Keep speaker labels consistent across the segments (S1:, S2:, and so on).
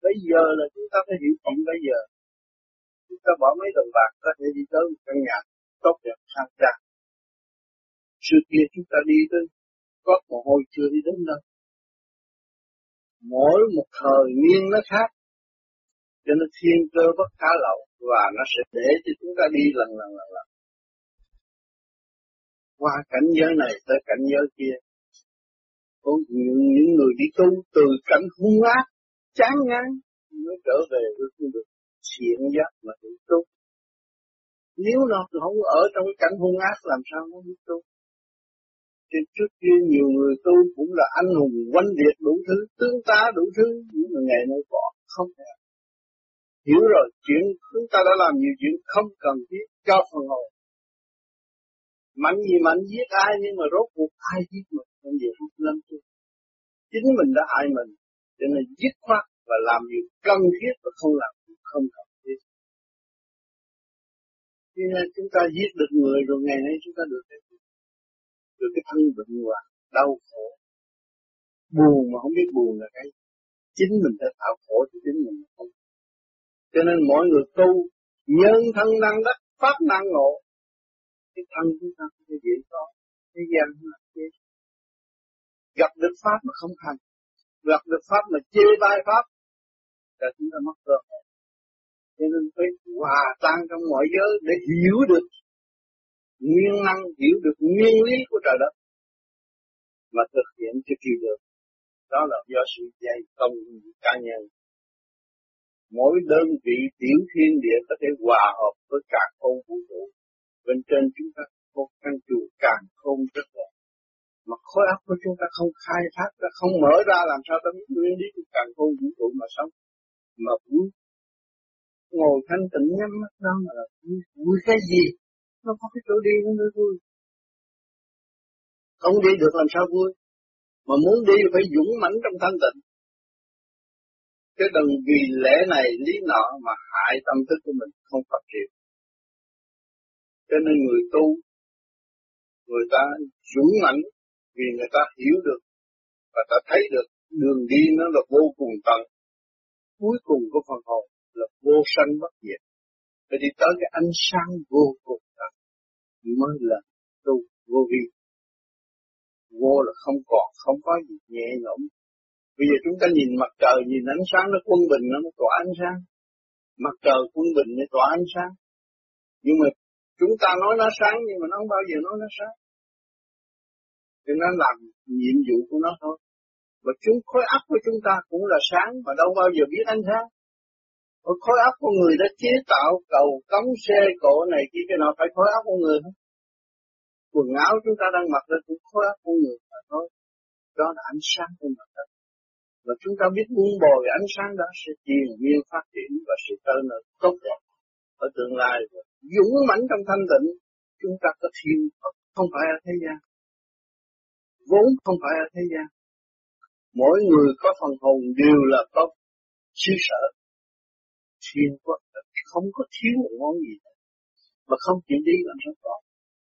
S1: Bây giờ là chúng ta phải hiểu chuyện bây giờ. Chúng ta bỏ mấy đồng bạc có thể đi tới một căn nhà tốt đẹp sang trang. Trước kia chúng ta đi tới có mồ hôi chưa đi đến đâu. Mỗi một thời niên nó khác, cho nên thiên cơ bất khả lậu và nó sẽ để cho chúng ta đi lần. Qua cảnh giới này tới cảnh giới kia. Có những người đi tu từ cảnh hung ác, chán ngán mới trở về với con đường thiện giác mà tự tu. Nếu nó không ở trong cái cảnh hung ác làm sao nó biết tu? Thì trước kia nhiều người tu cũng là anh hùng oanh liệt đủ thứ, tương tá đủ thứ, nhưng mà ngày nay bỏ không thể. Hiểu rồi, chuyện chúng ta đã làm nhiều chuyện không cần thiết cho phần hồn. Mạnh gì mạnh giết ai nhưng mà rốt cuộc ai giết mình, không gì không lắm chứ. Chính mình đã hại mình, cho nên dứt khoát và làm việc cần thiết và không làm việc không cần thiết. Cho nên chúng ta giết được người rồi ngày nay chúng ta được cái thân bệnh hoạn, đau khổ, buồn mà không biết buồn là cái chính mình đã tạo khổ cho chính mình không. Cho nên mỗi người tu nhân thân năng đắc pháp năng ngộ, cái thân chúng ta không dễ có, thế gian là thế. Gặp được pháp mà không thành, gặp được pháp mà chê bai pháp, là chúng ta mất cơ hội. Cho nên phải hòa tan trong mọi giới để hiểu được nguyên năng, hiểu được nguyên lý của trời đất mà thực hiện cho kỳ được. Đó là do sự dày công cá nhân. Mỗi đơn vị tiểu thiên địa có thể hòa hợp với cả không vũ trụ. Bên trên chúng ta có căn chùa càng không rất là. Mà khối óc của chúng ta không khai thác ra, không mở ra làm sao ta biết nguyên lý của càng không vũ trụ mà sống. Mà vui. Ngồi thanh tịnh nhắm mắt đó mà là vui cái gì? Nó có cái chỗ đi nó mới vui. Không đi được làm sao vui? Mà muốn đi phải dũng mãnh trong thanh tịnh. Chứ đừng vì lẽ này lý nọ mà hại tâm thức của mình không phát triển. Cho nên người tu, người ta dũng mãnh vì người ta hiểu được và ta thấy được đường đi nó là vô cùng tận. Cuối cùng của phần hồn là vô sanh bất diệt. Để đi tới cái ánh sáng vô cùng tận mới là tu vô vi. Vô là không còn, không có gì nhẹ nhõm. Bây giờ chúng ta nhìn mặt trời, nhìn ánh sáng nó quân bình nó tỏa ánh sáng. Mặt trời quân bình nó tỏa ánh sáng. Nhưng mà chúng ta nói nó sáng nhưng mà nó không bao giờ nói nó sáng. Thì nó làm nhiệm vụ của nó thôi. Và khối óc của chúng ta cũng là sáng mà đâu bao giờ biết ánh sáng. Khối óc của người đã chế tạo cầu cống xe cộ này kia cái nào phải khối óc của người không? Quần áo chúng ta đang mặc lên cũng khối óc của người mà thôi. Đó là ánh sáng của mặt đất. Và chúng ta biết buông bồi ánh sáng đó sẽ triền miên phát triển và sự trở nên tốt đẹp ở tương lai. Dũng mãnh trong thanh tịnh, chúng ta có thiên Phật không phải ở thế gian. Vốn không phải ở thế gian. Mỗi người có phần hồn đều là có xứ sở. Thiên Phật không có thiếu một món gì hết. Mà không chịu đi làm sao có.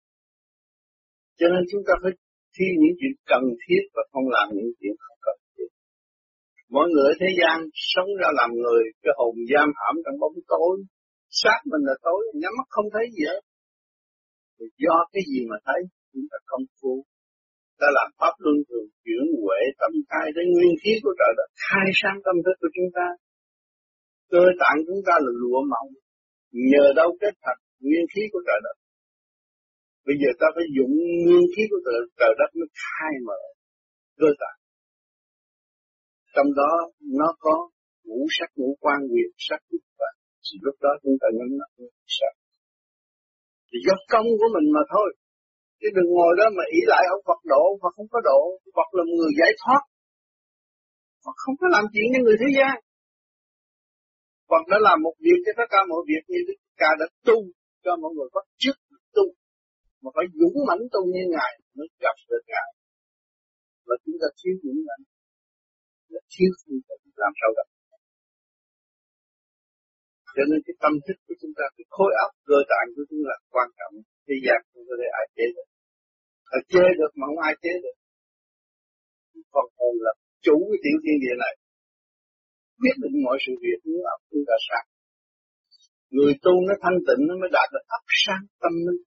S1: Cho nên chúng ta phải thi những chuyện cần thiết và không làm những chuyện không cần thiết. Mọi người ở thế gian sống ra làm người, cái hồn giam hãm trong bóng tối, xác mình là tối, nhắm mắt không thấy gì hết. Thì do cái gì mà thấy, chúng ta không phu. Ta làm pháp luân thường chuyển huệ tâm khai đến nguyên khí của trời đất, khai sáng tâm thức của chúng ta. Cơ tạng chúng ta là lụa mỏng, nhờ đâu kết thành nguyên khí của trời đất. Bây giờ ta phải dùng nguyên khí của trời đất mới khai mở cơ tạng. Trong đó nó có ngũ sắc ngũ quan quyền sắc và lúc đó chúng ta nhắm mắt sắc. Thì do công của mình mà thôi. Chứ đừng ngồi đó mà ý lại ông Phật độ, Phật không có độ, Phật là người giải thoát. Phật không có làm chuyện như người thế gian. Phật đã làm một việc cho tất cả mọi việc như Đức Ca đã tu cho mọi người có chức tu. Mà phải dũng mãnh tu như Ngài mới gặp được Ngài. Và chúng ta thiếu dũng mãnh. Là thiếu phương tiện làm sao gặp. Cho nên cái tâm thức của chúng ta, cái khối óc cơ tạng của chúng ta là quan trọng. Thế gian không có thể ai chế được. Chế được mà không ai chế được. Phần hồn là chủ cái tiểu thiên địa này. quyết định mọi sự việc nếu óc chúng ta sáng. Người tu nó thanh tịnh nó mới đạt được óc sáng tâm minh.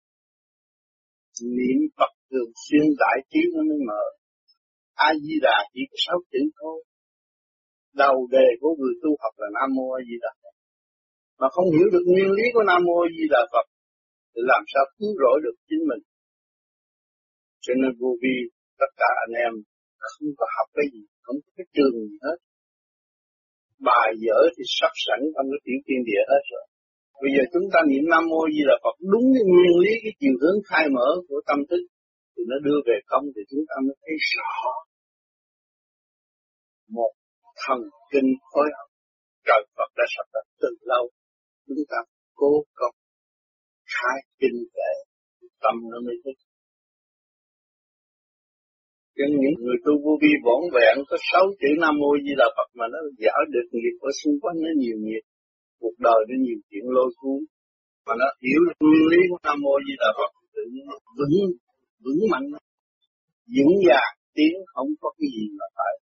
S1: Niệm Phật thường xuyên đại chiếu nó mới mở. A Di Đà chỉ có 6 chữ thôi. Đầu đề của người tu học là Nam Mô A Di Đà Phật. Mà không hiểu được nguyên lý của Nam Mô A Di Đà Phật thì làm sao cứu rỗi được chính mình. Cho nên vô vi tất cả anh em không có học cái gì, không có cái trường gì hết. Bài vở thì sắp sẵn trong cái tiểu thiên địa hết rồi. Bây giờ chúng ta niệm Nam Mô Di Đà Phật đúng cái nguyên lý, cái chiều hướng khai mở của tâm thức thì nó đưa về không thì chúng ta mới thấy rõ một thần kinh phối hợp. Trời Phật đã sắp đặt từ lâu, chúng ta cố công khai kinh kệ tâm nó mới thích. Cho những người tu vô vi vỏn vẹn có 6 chữ Nam Mô Di Đà Phật mà nó giải được nghiệp ở xung quanh nó nhiều nghiệp, cuộc đời nó nhiều chuyện lôi cuốn, mà nó hiểu được nguyên lý của Nam Mô Di Đà Phật tự nhiên nó vững mạnh, vững vàng tiến không có cái gì mà phải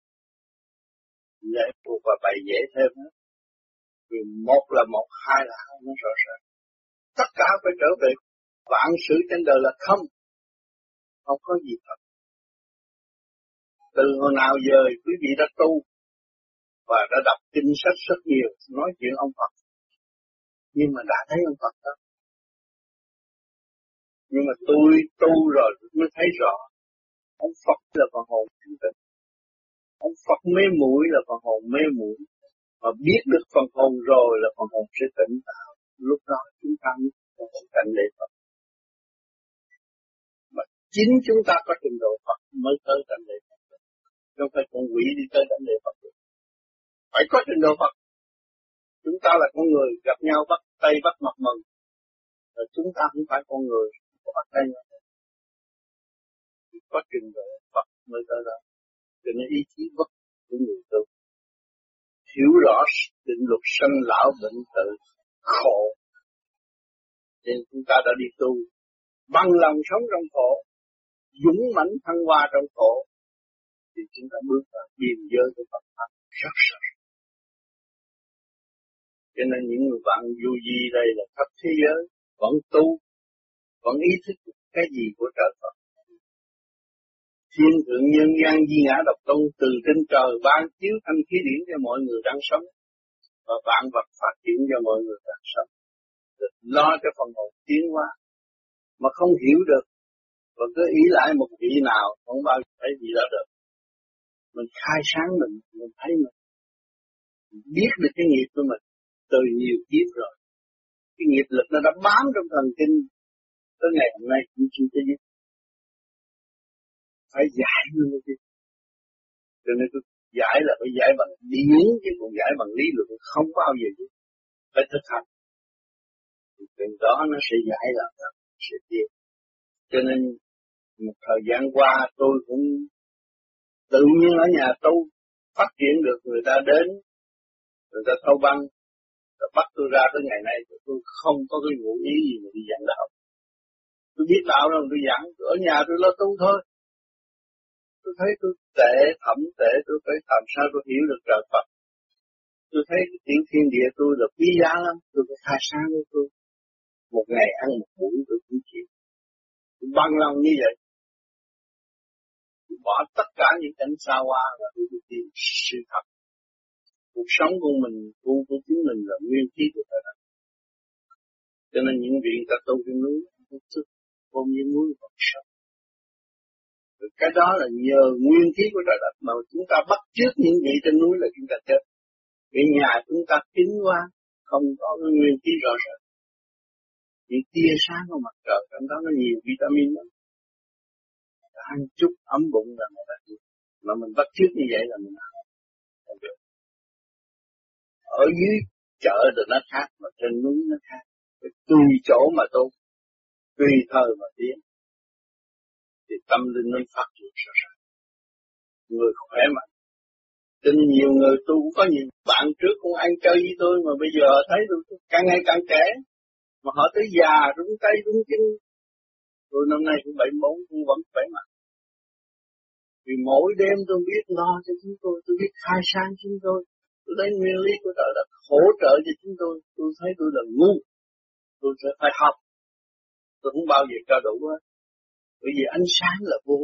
S1: lệ thuộc và bày vẽ thêm hết. Vì một là một, hai là hai, nó rõ ràng. Tất cả phải trở về vạn sự trên đời là không có gì thật. Từ hồi nào giờ quý vị đã tu và đã đọc kinh sách rất nhiều, nói chuyện ông Phật, nhưng mà đã thấy ông Phật đó. Nhưng mà tôi tu rồi mới thấy rõ, ông Phật là phần hồn thanh tịnh, ông Phật mê muội là phần hồn mê muội, mà biết được phần hồn rồi là phần hồn sẽ tỉnh tạo. Lúc đó chúng ta mới có cảnh lễ Phật. Mà chính chúng ta có trình độ Phật mới tới cảnh lễ Phật. Không phải con quỷ đi tới cảnh lễ Phật. Phải có trình độ Phật. Chúng ta là con người gặp nhau bắt tay bắt mặt mừng. Rồi chúng ta không phải con người bắt tay nhau. Có trình độ Phật mới tới đó. Cho nên ý chí bất của người tu. Hiểu rõ định luật sanh lão bệnh tử khổ. Nên chúng ta đã đi tu bằng lòng sống trong khổ, dũng mãnh thăng hoa trong khổ, thì chúng ta bước vào biên giới của Phật pháp rất sâu. Cho nên những người bạn du di đây là khắp thế giới vẫn tu, vẫn ý thức cái gì của trời Phật. Thiên thượng nhân gian di ngã độc tôn từ trên trời ban chiếu thanh khí điển cho mọi người đang sống, và vạn vật phát triển cho mọi người đang sống. Được lo cho phần hồn tiến hóa, mà không hiểu được và cứ ý lại một vị nào không bao giờ thấy gì đó được. Mình khai sáng mình thấy mình biết được cái nghiệp của mình từ nhiều kiếp rồi. Cái nghiệp lực nó đã bám trong thần kinh tới ngày hôm nay cũng chưa thấy biết. Phải giải nó mới biết. Cho nên tôi giải là phải giải bằng điển, chứ còn giải bằng lý luận không bao giờ biết. Phải thực hành. Từ đó nó sẽ giải là nó sẽ tiến. Cho nên một thời gian qua tôi cũng tự nhiên ở nhà tu phát triển được, người ta đến, người ta thâu băng, rồi bắt tôi ra tới ngày nay tôi không có cái ngụ ý gì mà đi giảng đạo. Tôi biết đạo rồi tôi giảng, ở nhà tôi lo tu thôi. Tôi thấy tôi tệ, thẩm tệ, tôi phải làm sao tôi hiểu được trời Phật. Tôi thấy cái tiểu thiên địa tôi là quý giá lắm, tôi phải khai sáng với tôi. Một ngày ăn một buổi tôi cũng chịu. Tôi bằng lòng như vậy. Tôi bỏ tất cả những cảnh xa hoa và tôi đi tìm sự thật. Cuộc sống của mình, của chính mình là nguyên khí của trời đất. Cho nên những vị ta tu trên núi, không thức, ôm những núi vật sống. Cái đó là nhờ nguyên khí của trời đất mà chúng ta bắt chước những vị trên núi là chúng ta chết. Vì nhà chúng ta kín quá, không có cái nguyên khí rõ rệt. Những tia sáng của mặt trời trong đó nó nhiều vitamin lắm. Ăn chút ấm bụng là một là được. Mà mình bắt chước như vậy là mình không được. Ở dưới chợ thì nó khác, mà trên núi nó khác. Tùy chỗ mà tu, tùy thời mà tiến, thì tâm linh nó phát triển rõ ràng. Người khỏe mạnh. Cho nên nhiều người tu cũng có nhiều bạn trước cũng ăn chơi với tôi, mà bây giờ thấy tôi càng ngày càng trẻ, mà họ tới già rung tay rung chân. Tôi năm nay cũng 74 cũng vẫn khỏe mạnh. Vì mỗi đêm tôi biết lo cho chúng tôi biết khai sáng chúng tôi, Tôi thấy nguyên lý của trời đất hỗ trợ cho chúng tôi thấy tôi là ngu, tôi sẽ phải học, tôi không bao giờ cho đủ hết, bởi vì ánh sáng là vô.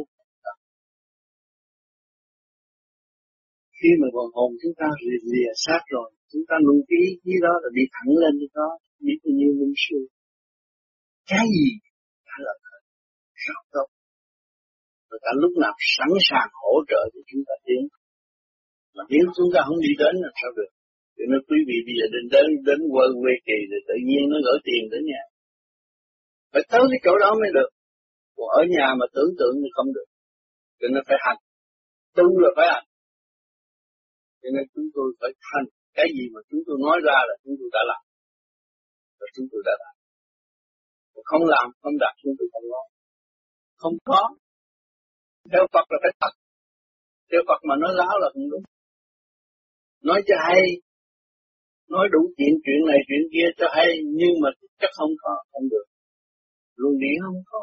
S1: Khi mà còn hồn chúng ta lìa xác rồi, chúng ta nuôi cái ý chí đó là đi thẳng lên với đó, biết bao nhiêu minh sư. Cái gì ta là rất tốt. Người ta lúc nào sẵn sàng hỗ trợ để chúng ta tiến. Mà nếu chúng ta không đi đến là sao được? Cho nên quý vị bây giờ đến quê kỳ thì tự nhiên nó gửi tiền đến nhà. Phải tới cái chỗ đó mới được. Còn ở nhà mà tưởng tượng thì không được. Cho nên phải hành. Tu là phải hành. Cho nên chúng tôi phải hành. Cái gì mà chúng tôi nói ra là chúng tôi đã làm. Và chúng tôi đã làm. Không làm, không đạt chúng tôi không nói. Không có. Theo Phật là phải thật. Theo Phật mà nói láo là không đúng. Nói cho hay. Nói đủ chuyện này chuyện kia cho hay. Nhưng mà chắc không có, không được. Luồng điển không có.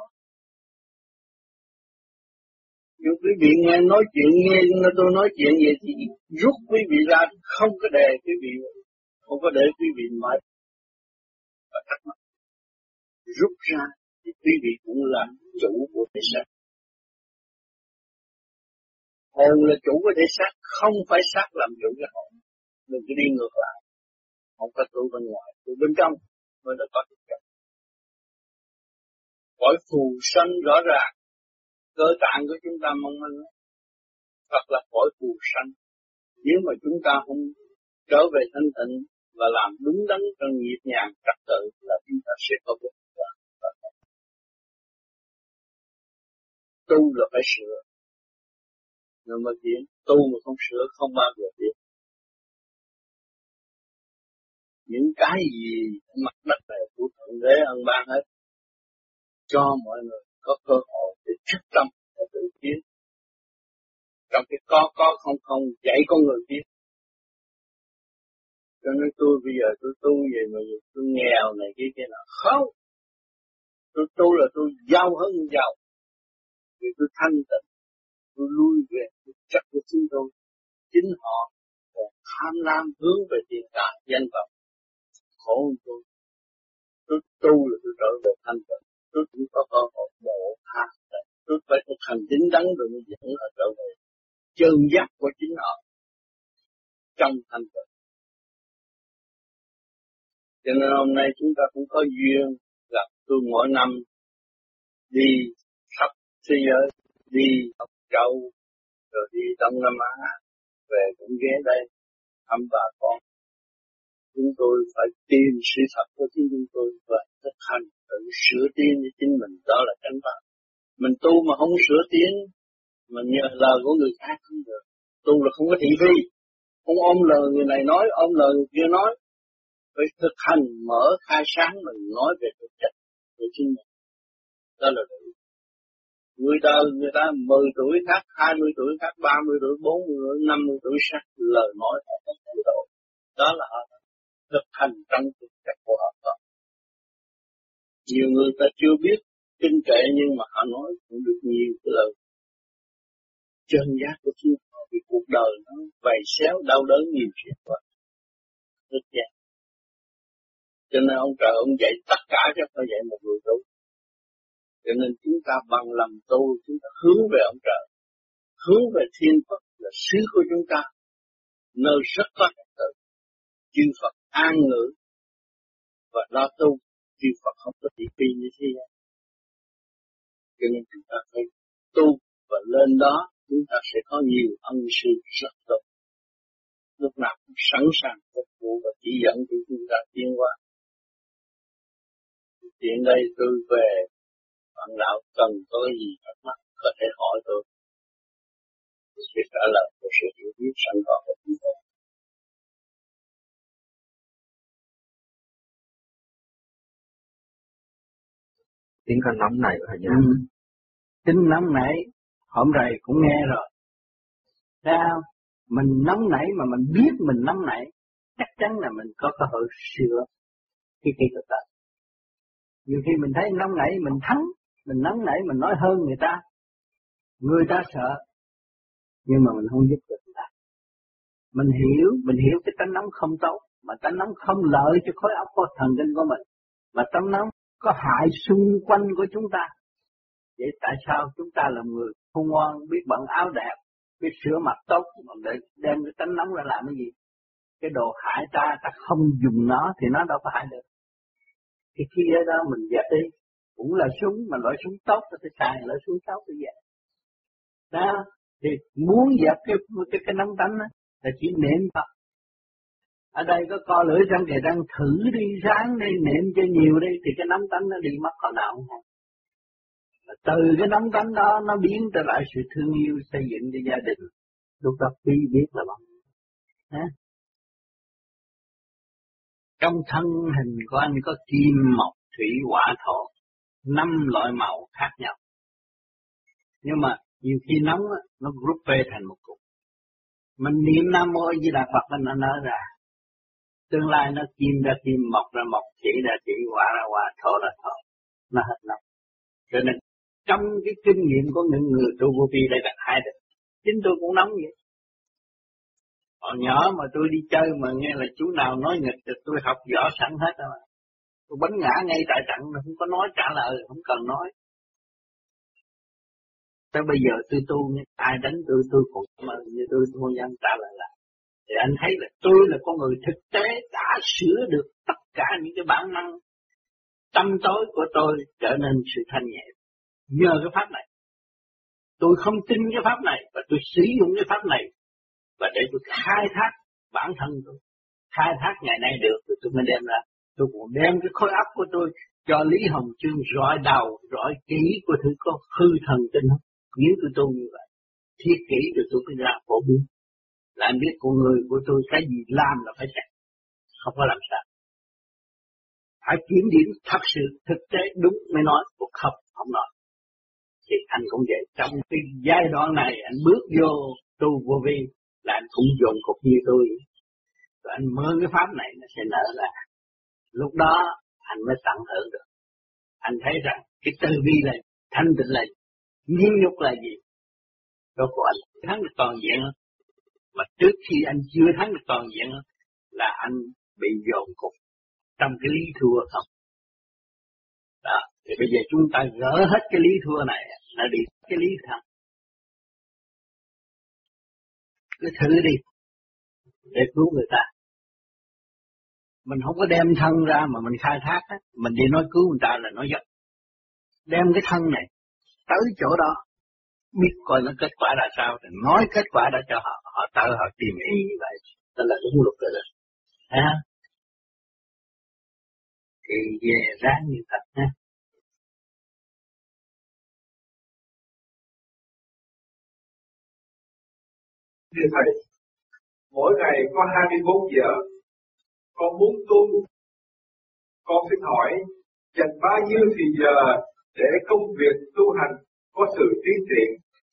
S1: Nếu quý vị nghe nói chuyện, nghe tôi nói chuyện vậy thì rút quý vị ra, không có để quý vị, không có để quý vị mệt và thắc mắc. Rút ra thì quý vị cũng là chủ của thể xác. Hồn là chủ của thể xác, không phải xác làm chủ cái hồn. Đừng có đi ngược lại. Không có tu bên ngoài, tu bên trong mới là có thực chất. Cõi phù sanh rõ ràng, cơ tạng của chúng ta mong manh, thật là cõi phù sanh. Nếu mà chúng ta không trở về thanh tịnh và làm đúng đắn trong nhịp nhàng trật tự là chúng ta sẽ có được. Tu là phải sửa. Nhưng mà chuyện tu mà không sửa không bao giờ biết. Những cái gì mặt đất này của Thượng Đế ân ban hết. Cho mọi người có cơ hội để thức tâm và tự tiến. Trong cái có không dạy con người biết. Cho nên tôi bây giờ tôi tu về mà tôi nghèo này kia nào. Không. Tôi tu là tôi giàu hơn giàu. Vì tôi thanh tịnh. Tôi lui về tôi chắc của chính tôi. Chính họ còn tham lam hướng về tiền tài danh vọng. Khổ hơn tôi. Tôi tu là tôi trở về thanh tịnh. Tôi cũng có cơ hội độ tha. Tôi phải thực hành chính đắn rồi mới dẫn họ trở về. Chân giác của chính họ. Trong thanh tịnh. Cho nên hôm nay chúng ta cũng có duyên gặp tôi mỗi năm đi khắp thế giới, đi Âu Châu, rồi đi Đông Nam Á, về cũng ghé đây thăm bà con. Chúng tôi phải tìm sự thật của chính chúng tôi và thực hành tự sửa tiến cho chính mình, đó là chánh pháp. Mình tu mà không sửa tiến, mình nhờ lời của người khác không được. Tu là không có thị phi, không ôm lời người này nói, ôm lời người kia nói. Phải thực hành mở khai sáng mình nói về thực chất của chính mình. Đó là đủ. Người ta 10 tuổi khác, 20 tuổi khác, 30 tuổi, 40 tuổi, 50 tuổi khác lời nói họ không thay đổi. Đó là họ thực hành trong thực chất của họ. Nhiều người ta chưa biết kinh kệ nhưng mà họ nói cũng được nhiều cái lời chân giác của chính họ vì cuộc đời nó vầy xéo đau đớn nhiều chuyện quá. Rất giác. Cho nên ông trời ông dạy tất cả chứ không phải dạy một người tu. Cho nên chúng ta bằng lòng tu, chúng ta hướng về ông trời, hướng về thiên Phật là xứ của chúng ta, nơi rất có trật tự. Chư Phật an ngữ và lo tu, chư Phật không có thị phi như thế. Cho nên chúng ta phải tu và lên đó chúng ta sẽ có nhiều ân sư rất tốt. Lúc nào cũng sẵn sàng phục vụ và chỉ dẫn cho chúng ta tiến qua. Hiện đây tôi về bạn đạo cần có gì thắc mắc có thể hỏi tôi sẽ trả lời của sự hiểu biết sẵn có của chúng tôi.
S2: Tiếng con nóng này phải nhớ. Tính nóng nảy, hôm rày cũng nghe rồi. Sao? Mình nóng nảy mà mình biết mình nóng nảy, chắc chắn là mình có cơ hội sửa cái thực tại. Nhiều khi mình thấy nóng nảy mình thắng, mình nóng nảy mình nói hơn người ta sợ, nhưng mà mình không giúp được người ta. Mình hiểu cái tánh nóng không tốt, mà tánh nóng không lợi cho khối óc của thần kinh của mình, mà tánh nóng có hại xung quanh của chúng ta. Vậy tại sao chúng ta là người khôn ngoan, biết bận áo đẹp, biết sửa mặt tốt, mà để đem cái tánh nóng ra làm cái gì? Cái đồ hại ta không dùng nó thì nó đâu có hại được. Thì khi ở đó mình dẹp đi, cũng là súng, mà loại súng tốt ta phải xài loại súng tốt như vậy. Đó, thì muốn dẹp cái nóng tánh đó, là chỉ niệm Phật. Ở đây có co lưỡi răng kề răng, thử đi, ráng đi, niệm cho nhiều đi, thì cái nóng tánh nó đi mất hồi nào không? Từ cái nóng tánh đó nó biến trở lại sự thương yêu, xây dựng cho gia đình. Lúc đó quý biết là bằng. Trong thân hình của anh có kim, mộc, thủy, hỏa, thổ, 5 loại màu khác nhau. Nhưng mà nhiều khi nóng á, nó rút về thành một cục. Mình niệm Nam Mô A Di Đà Phật nó nở ra. Tương lai nó kim ra kim, mộc ra mộc, thủy ra thủy, hỏa ra hỏa, thổ ra thổ. Nó hết nóng. Cho nên trong cái kinh nghiệm của những người tu vô vi đây là hai được. Chính tôi cũng nóng vậy. Hồi nhỏ mà tôi đi chơi mà nghe là chú nào nói nghịch thì tôi học võ sẵn hết rồi. Tôi bắn ngã ngay tại trận, không có nói trả lời, không cần nói. Tới bây giờ tôi tu, ai đánh tôi cũng mà như tôi không dám trả lời lại. Thì anh thấy là tôi là con người thực tế đã sửa được tất cả những cái bản năng tâm tối của tôi trở nên sự thanh nhẹ. Nhờ cái pháp này, tôi không tin cái pháp này và tôi sử dụng cái pháp này và để tôi khai thác bản thân tôi. Khai thác ngày nay được thì tôi mới đem ra. Tôi cũng đem cái khối óc của tôi cho Lý Hồng Chương rọi đầu, rọi kỹ của thứ có hư thần tinh không? Nếu tôi tu như vậy, thiết kỹ rồi tôi mới ra phổ biến. Là anh biết con người của tôi cái gì làm là phải chạy, không có làm sao. Phải kiểm điểm thật sự thực tế đúng mới nói, cuộc không nói. Thì anh cũng vậy, trong cái giai đoạn này anh bước vô tu vô vi là anh cũng dồn cục như tôi. Rồi anh mơ cái pháp này nó sẽ nở ra. Lúc đó anh mới tận hưởng được. Anh thấy rằng cái từ bi là thanh tịnh là nhiên nhục là gì? Đó của anh thắng được toàn diện. Mà trước khi anh chưa thắng được toàn diện là anh bị dồn cục trong cái lý thua không? Đó, thì bây giờ chúng ta gỡ hết cái lý thua này, nó đi cái lý thắng. Cứ thử đi, để cứu người ta. Mình không có đem thân ra mà mình khai thác á, mình đi nói cứu người ta là nói dối. Đem cái thân này tới chỗ đó, biết coi nó kết quả là sao, thì nói kết quả đã cho họ, họ tự họ tìm ý như vậy, đó là đúng luật rồi đó. Ha? Thì về ráng như thật ha.
S3: Thưa Thầy, mỗi ngày có 24 giờ, con muốn tu, con xin hỏi dành bao nhiêu thì giờ để công việc tu hành có sự tiến triển?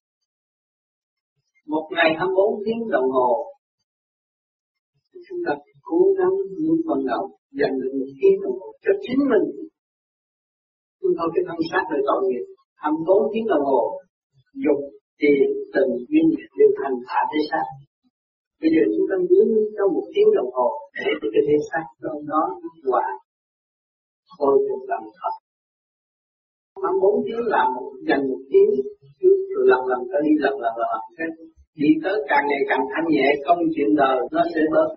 S2: Một ngày 24 tiếng đồng hồ, chúng ta cố gắng luôn vận động, dành được 1 tiếng đồng hồ cho chính mình. Chúng tôi cái thân xác đời tội nghiệp, 24 tiếng đồng hồ, dục, tiền, tình, duyên đều thành hạ thế xác. Bây giờ chúng ta muốn trong 1 tiếng đồng hồ để cái thế xác trong đó hòa hồi phục làm thật. 24 tiếng làm dành 1 tiếng trước rồi lần ta đi lần cái đi tới càng ngày càng thanh nhẹ, công chuyện đời nó sẽ bớt,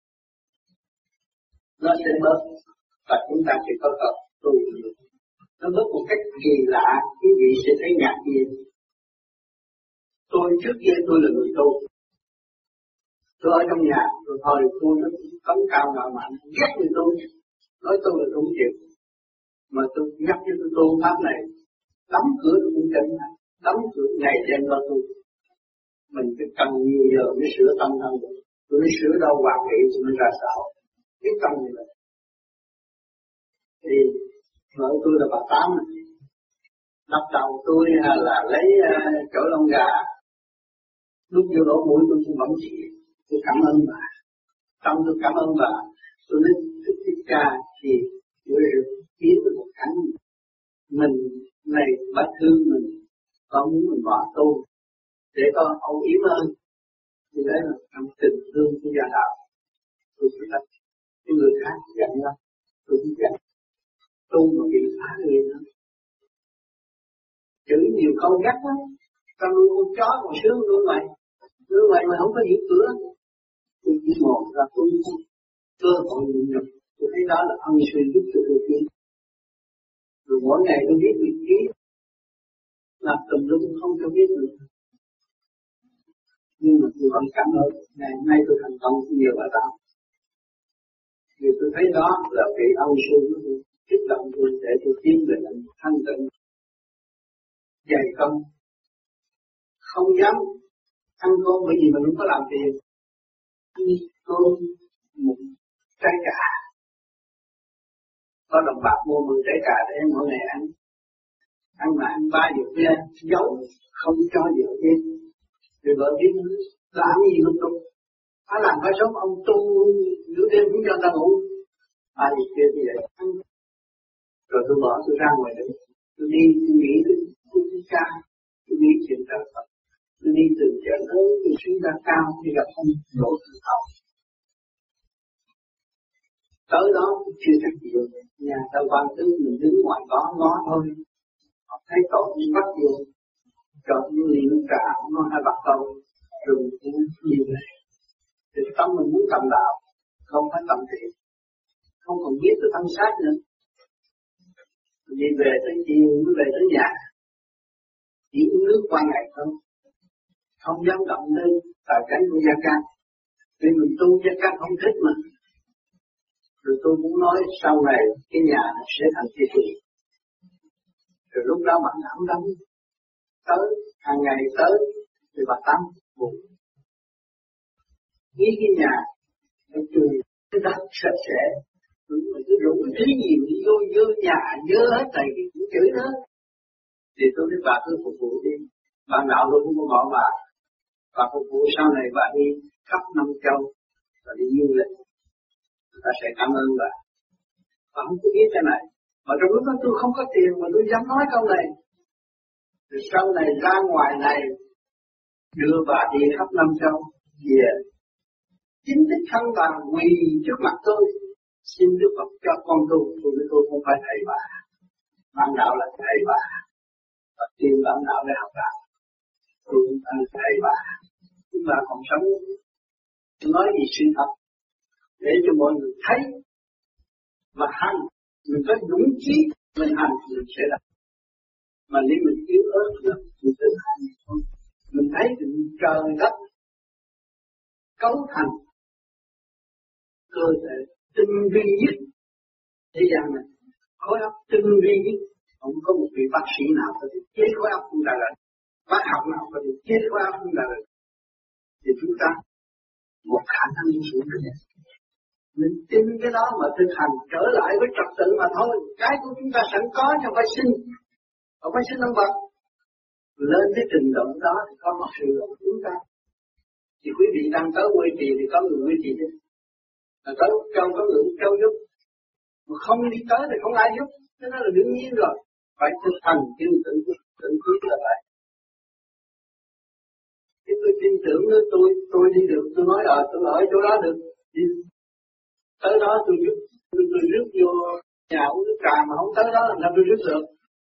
S2: và chúng ta chỉ có cần tu. Nó bớt một cách kỳ lạ, quý vị sẽ thấy ngạc nhiên. Tôi trước kia tôi là người tu, tôi ở trong nhà, rồi thời tôi nó cấm cao ngạo mạn, ghét người tu, nói tôi là không chịu. Mà tôi nhắc cho tôi tu pháp này, đóng cửa tôi cũng chẳng hạn, đóng cửa ngày đêm lo tu. Mình phải cần nhiều giờ mới sửa tâm thân được. Tôi mới sửa đâu hoàn thiện thì mới ra xã hội. Biết tâm như vậy. Thì vợ tôi là bà Tám. Lúc đầu tôi là lấy chỗ lông gà. Lúc vô lỗ mũi tôi cũng bấm chị. Tôi cảm ơn bà. Xong tôi cảm ơn bà. Tôi nói thích ca thì tôi biết được một cảnh. Mình này bà thương mình. Con muốn mình bỏ tu. Để con âu yếm hơn. Thì đấy là trong tình thương của gia đạo. Tôi chỉ là cái người khác giận lắm, tôi cũng giận. Tu mà bị phá liền lắm. Chửi nhiều câu gắt lắm. Trong con chó còn sướng nữa vậy. Nữa vậy mà không có hiểu cửa. Tôi chỉ ngồi ra tôi cơ hội nhịn nhục. Tôi thấy đó là ân sư giúp tôi được đi. Rồi mỗi ngày tôi viết nhật ký. Làm tùm lum không cho biết được. Nhưng mà tôi vẫn cảm ơn. Ngày hôm nay tôi thành công nhiều bài đạo. Vì tôi thấy đó là vị ân sư của tôi. Kích động tôi để tôi tiến về làm thanh tịnh. Dày công. Không dám ăn cơm bởi vì mình không có làm tiền. Cơm một trái cà. Có đồng bạc mua 10 trái cà để mỗi ngày ăn. Ăn mà ăn 3 giờ khuya, giấu, không cho vợ biết. Rồi vợ biết làm gì lúc lúc. Phải làm phải sớm ông tu, nửa đêm cũng cho ta ngủ. Gì kia thì vậy. Rồi tôi bỏ tôi ra ngoài đường. Tôi đi, tôi nghĩ tôi ca. Tôi nghĩ chuyện trời Phật. Tôi đi từ chợ lớn, tôi xuống ra cao, thì gặp ông đổ từ頭. Tới đó cũng chưa chắc gì được. Nhà ta quan tướng mình đứng ngoài đó ngó thôi. Họ thấy tội đi bắt vô. Chọn những ly nước trà, nó hai bạc câu. Rồi cũng nhiều này. Thì tâm mình muốn tầm đạo, không phải tầm thiện. Không còn biết được thân xác nữa. Đi về tới chiều mới về tới nhà. Chỉ uống nước qua ngày thôi. Không dám động đến tài cánh của gia can. Vì mình tu gia can không thích mà. Rồi tôi muốn nói sau này cái nhà sẽ thành thị thị. Rồi lúc đó bạn ẩm lắm. Tới, hàng ngày tới, thì bà Tâm buồn. Nghĩ cái nhà, nó chùi, cái đất sạch sẽ. Mình cứ rủ cái thứ gì đi vô nhà, dơ hết này, cũng chửi đó. Thì tôi nói bà cứ phục vụ đi. Bạn đạo tôi cũng có bỏ bà. Bà phục vụ sau này bà đi khắp năm châu, bà đi du lịch. Người ta sẽ cảm ơn bà. Bà không có biết cái này. Mà trong lúc đó tôi không có tiền mà tôi dám nói câu này. Rồi sau này ra ngoài này, đưa bà đi khắp năm châu, về. Chính thức thân bà quỳ trước mặt tôi. Xin Đức Phật cho con tu, tôi không phải thầy bà. Bạn đạo là thầy bà. Và tìm bạn đạo để học đạo. Tôi không phải thầy bà. Chúng ta còn sống, nói gì sự thật. Để cho mọi người thấy. Và hành, mình có dũng chí, mình hành, mình sẽ làm. Mà nếu mình yếu ớt nữa, mình tự hành thôi. Mình thấy trời đất cấu thành cơ thể tinh vi nhất thế gian này, khối óc tinh vi nhất, không có một vị bác sĩ nào có thể chế khối óc chúng ta được, bác học nào có thể chế khối óc chúng ta được. Thì chúng ta một khả năng sự được. Mình tin cái đó mà thực hành trở lại với trật tự mà thôi. Cái của chúng ta sẵn có cho phải xin, không phải xin ông Phật. Lên cái trình độ đó thì có một sự động chúng ta. Thì quý vị đang tới quê trì thì có người quê trì chứ. Mà tới châu có người châu giúp. Mà không đi tới thì không ai giúp. Thế đó là đương nhiên rồi. Phải thực hành tin tưởng quyết là vậy. Khi tôi tin tưởng nữa tôi đi được, tôi nói tôi ở chỗ đó được. Đi. Tới đó tôi giúp, tôi rước vô nhà uống nước trà mà không tới đó làm sao tôi rước được.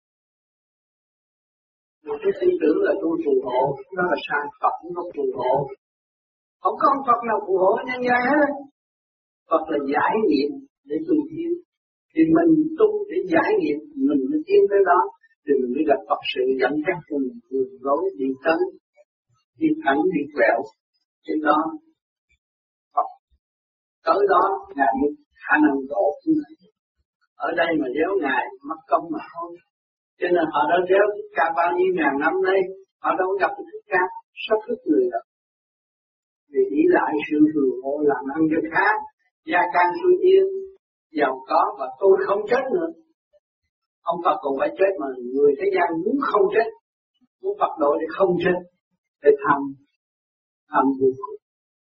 S2: Mà tôi tin tưởng là tôi phù hộ, đó là sai, Phật cũng không phù hộ. Không có ông Phật nào phù hộ nhân gian hết. Phật là giải nghiệp để tu tiến. Thì mình tu để giải nghiệp, mình mới tiến tới đó. Thì mình mới gặp Phật sự dẫn dắt cho mình đường lối đi tới, đi thẳng đi quẹo. Trên đó, Phật tới đó, Ngài mới khả năng độ chúng ta. Ở đây mà déo Ngài, mất công mà thôi. Cho nên họ đã déo Thích Ca bao nhiêu ngàn năm nay, họ đâu gặp Thích Ca, sắp hết người rồi. Vì ý lại sự phù hộ làm ăn cho khác, gia can xuôi yên, giàu có và tôi không chết nữa. Ông Phật còn phải chết mà người thế gian muốn không chết, muốn Phật độ để không chết, để tham vô cùng.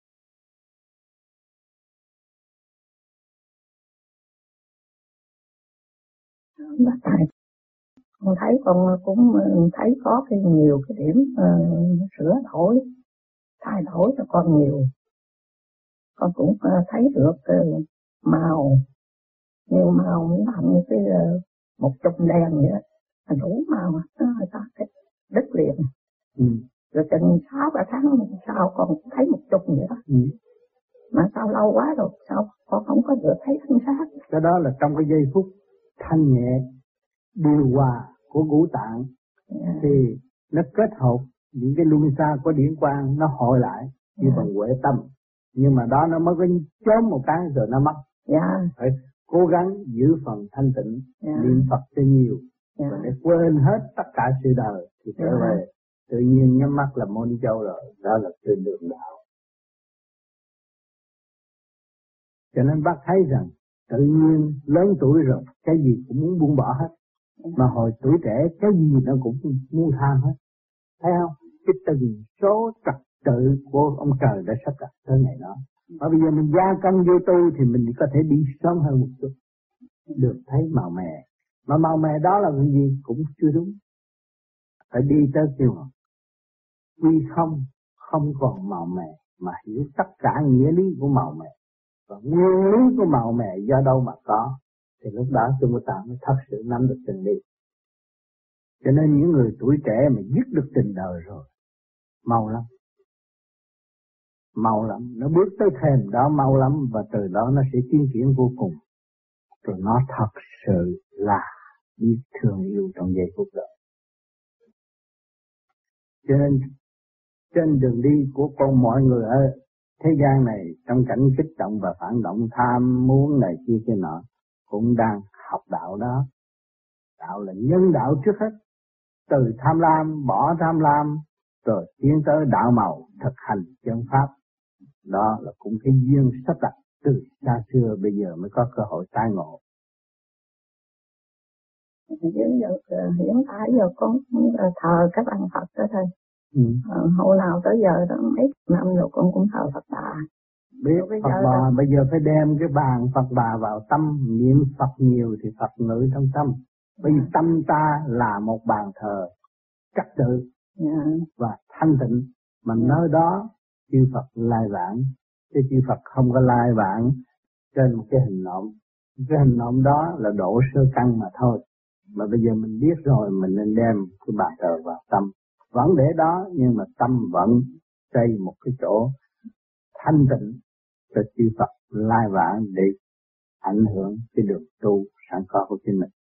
S4: Bác thầy, con thấy con cũng thấy có nhiều cái điểm sửa đổi. thay đổi cho con nhiều. Con cũng thấy được màu, nhiều màu làm như cái một chùm đèn vậy đó, đủ màu nó ta cái đất liền. Rồi chừng 6-7 tháng sau con thấy một chùm vậy đó. Mà sao lâu quá rồi, sao con không có được thấy ánh sáng?
S2: Cái đó là trong cái giây phút thanh nhẹ điều hòa của ngũ tạng, thì nó kết hợp những cái luân xa của điển quang, nó hội lại như bằng huệ tâm. Nhưng mà đó nó mới có chớm một cái rồi nó mất. Phải cố gắng giữ phần thanh tịnh, niệm Phật cho nhiều, và để quên hết tất cả sự đời thì trở về tự nhiên nhắm mắt là môn châu rồi. Đó là trên đường đạo. Cho nên bác thấy rằng tự nhiên lớn tuổi rồi cái gì cũng muốn buông bỏ hết, mà hồi tuổi trẻ cái gì nó cũng muốn tham hết, thấy không? Cái từng số trật tự của ông trời đã sắp đặt tới ngày đó. Mà bây giờ mình gia công vô tu thì mình có thể đi sớm hơn một chút, được thấy màu mè. Mà màu mè đó là cái gì cũng chưa đúng. Phải đi tới kêu quy không, không còn màu mè, mà hiểu tất cả nghĩa lý của màu mè. Và nguyên lý của màu mè do đâu mà có, thì lúc đó chúng ta mới thật sự nắm được tình lý. Cho nên những người tuổi trẻ mà dứt được tình đời rồi, mau lắm. Mau lắm, nó bước tới thềm đó mau lắm, và từ đó nó sẽ tiến triển vô cùng. Rồi nó thật sự là biết thương yêu trong giây phút đó. Cho nên trên đường đi của con mọi người ở thế gian này, trong cảnh kích động và phản động, tham muốn này kia nọ, cũng đang học đạo đó. Đạo là nhân đạo trước hết. Từ tham lam, bỏ tham lam, rồi tiến tới đạo màu, thực hành chân pháp. Đó là cũng cái duyên sắp đặt từ xa xưa, bây giờ mới có cơ hội tái ngộ.
S4: Hiện tại giờ con thờ các anh Phật đó thôi. Hồi nào tới giờ đó mấy năm rồi con cũng thờ Phật Bà.
S2: Biết Phật Bà, bây giờ phải đem cái bàn Phật Bà vào tâm, niệm Phật nhiều thì Phật ngự trong tâm. Bởi vì tâm ta là một bàn thờ trật tự và thanh tịnh, mà nơi đó chư Phật lai vãng, chứ chư Phật không có lai vãng trên một cái hình nộm. Cái hình nộm đó là độ sơ căn mà thôi. Mà bây giờ mình biết rồi, mình nên đem cái bàn thờ vào tâm. Vẫn để đó, nhưng mà tâm vẫn xây một cái chỗ thanh tịnh cho chư Phật lai vãng để ảnh hưởng cái đường tu sẵn có của chính mình.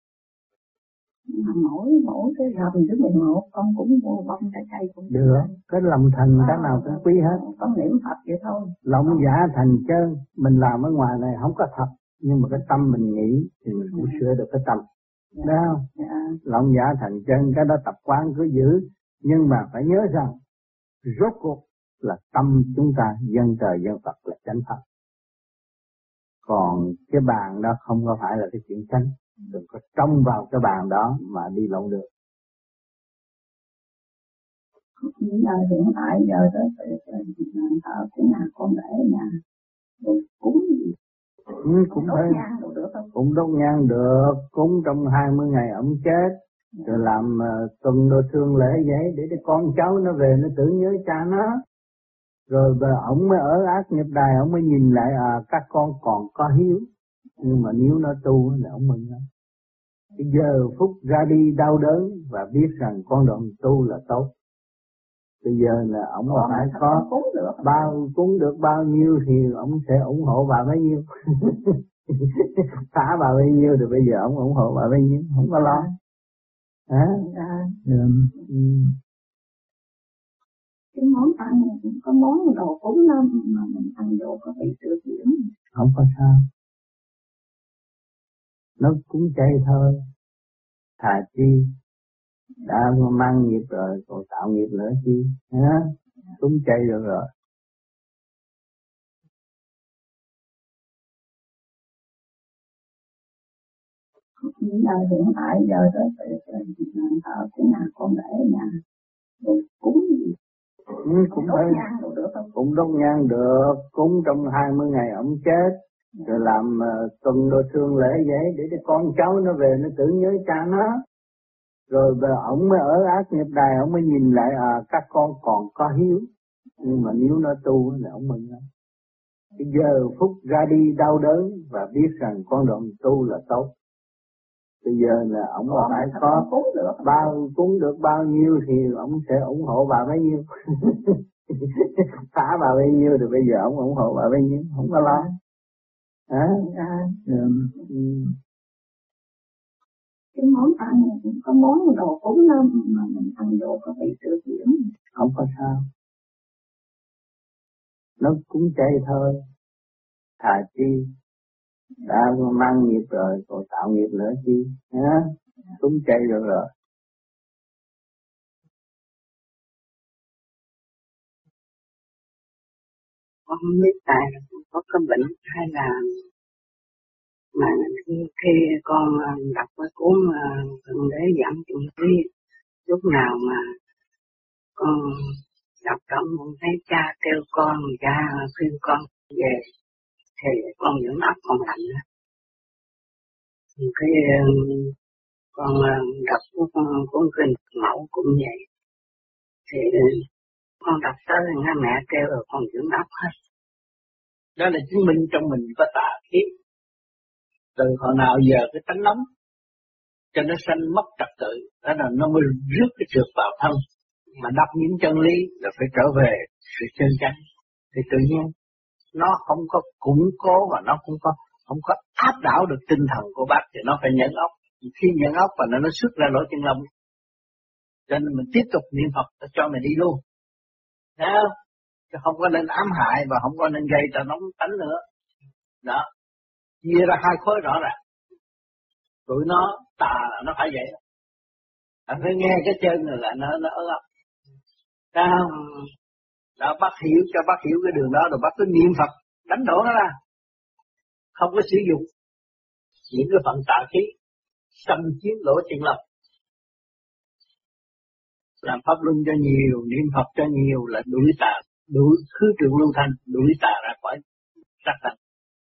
S4: Mỗi cái rằm thứ 11 con cũng mua bông trái cây cũng
S2: được. Cái lòng thành cái nào cũng quý hết.
S4: Con niệm Phật vậy thôi.
S2: Lòng giả thành chân, mình làm ở ngoài này không có thật, nhưng mà cái tâm mình nghĩ thì mình cũng sửa được cái tâm. Đấy không? Lòng giả thành chân, cái đó tập quán cứ giữ, nhưng mà phải nhớ rằng rốt cuộc là tâm chúng ta dân trời dân Phật là chánh pháp. Còn cái bàn đó không có phải là cái chuyện chánh. Đừng có trông vào cái bàn đó mà đi lộn được.
S4: Hiện tại giờ đó thờ cái nhà con để nhà cúng gì?
S2: Cũng phải cũng đốt nhang được, cúng trong 20 ngày ổng chết, rồi làm tuần đồ thương lễ vậy để con cháu nó về nó tưởng nhớ cha nó. Rồi ổng mới ở ác nghiệp đài, ổng mới nhìn lại các con còn có hiếu, nhưng mà nếu nó tu thì ổng mừng lắm. Cái giờ phút ra đi đau đớn và biết rằng con đường tu là tốt. Bây giờ là ổng phải có cúng được bao nhiêu thì ổng sẽ ủng hộ bà bấy nhiêu. Thả bà bấy nhiêu thì bây giờ ổng ủng hộ bà bấy nhiêu, không có lo.
S4: Cái món ăn, có món đồ cúng lắm mà mình ăn vô có bị tự diễn.
S2: Không có sao. Nó cũng chay thôi. Thà chi đã mang nghiệp rồi còn tạo nghiệp nữa chi, cũng chay được rồi.
S4: Hiện tại giờ đó thờ cái nhà con để nhà cúng gì?
S2: Cũng phải cũng đốt nhang được, cúng trong 20 ngày ổng chết, rồi làm tuần đồ thương lễ vậy để con cháu nó về nó tưởng nhớ cha nó. Rồi ổng mới ở ác nghiệp đài, ổng mới nhìn lại các con còn có hiếu, Nhưng mà nếu nó tu thì ông mừng lắm. Cái giờ phút ra đi đau đớn và biết rằng con đường tu là tốt. Bây giờ là ông phải có cúng được bao nhiêu thì ông sẽ ủng hộ bà bấy nhiêu. Phá bà bấy nhiêu thì bây giờ ông ủng hộ bà bấy nhiêu, không có lo.
S4: Cái món ăn có món đồ cúng lắm mà mình ăn đồ có bị tự chuyển.
S2: Không có sao. Nó cũng chay thôi. Thà chi đã mang nghiệp rồi còn tạo nghiệp nữa chi. Cũng chay được rồi.
S5: Con không biết tại có cái bệnh hay là mà khi con đọc cái cuốn Thượng Đế Giảng Chung Lý, lúc nào mà con đọc trong con thấy cha kêu con, cha khuyên con về thì con vẫn ấp con lạnh đó. Cái con đọc cuốn kinh mẫu cũng vậy, thì con đọc tới nghe mẹ kêu rồi con vẫn ấp hết.
S2: Đó là chứng minh trong mình có tà khí. Từ hồi nào giờ cái tánh nóng cho nó sanh mất trật tự, đó là nó mới rước cái trượt vào thân. Mà đọc những chân lý là phải trở về sự chân chánh, thì tự nhiên nó không có củng cố và nó cũng không có áp đảo được tinh thần của bác, thì nó phải nhẫn ốc. Khi nhẫn ốc và nó xuất ra lỗ chân lông, cho nên mình tiếp tục niệm Phật cho mình đi luôn, thấy không? Chứ không có nên ám hại và không có nên gây cho nóng tánh nữa. Đó, chia ra hai khối rõ ràng. Tụi nó tà là nó phải vậy đó. Anh phải nghe cái chân rồi là nó ớn ấp. Thấy không? Đó, bác hiểu cho bác hiểu cái đường đó rồi bác cứ niệm Phật đánh đổ nó ra. Không có sử dụng những cái phần tà khí xâm chiếm lỗ chân lông. Làm pháp luân cho nhiều, niệm Phật cho nhiều là đuổi tà, đuổi khứ trừ lưu thanh, đuổi tà ra khỏi sắc tánh.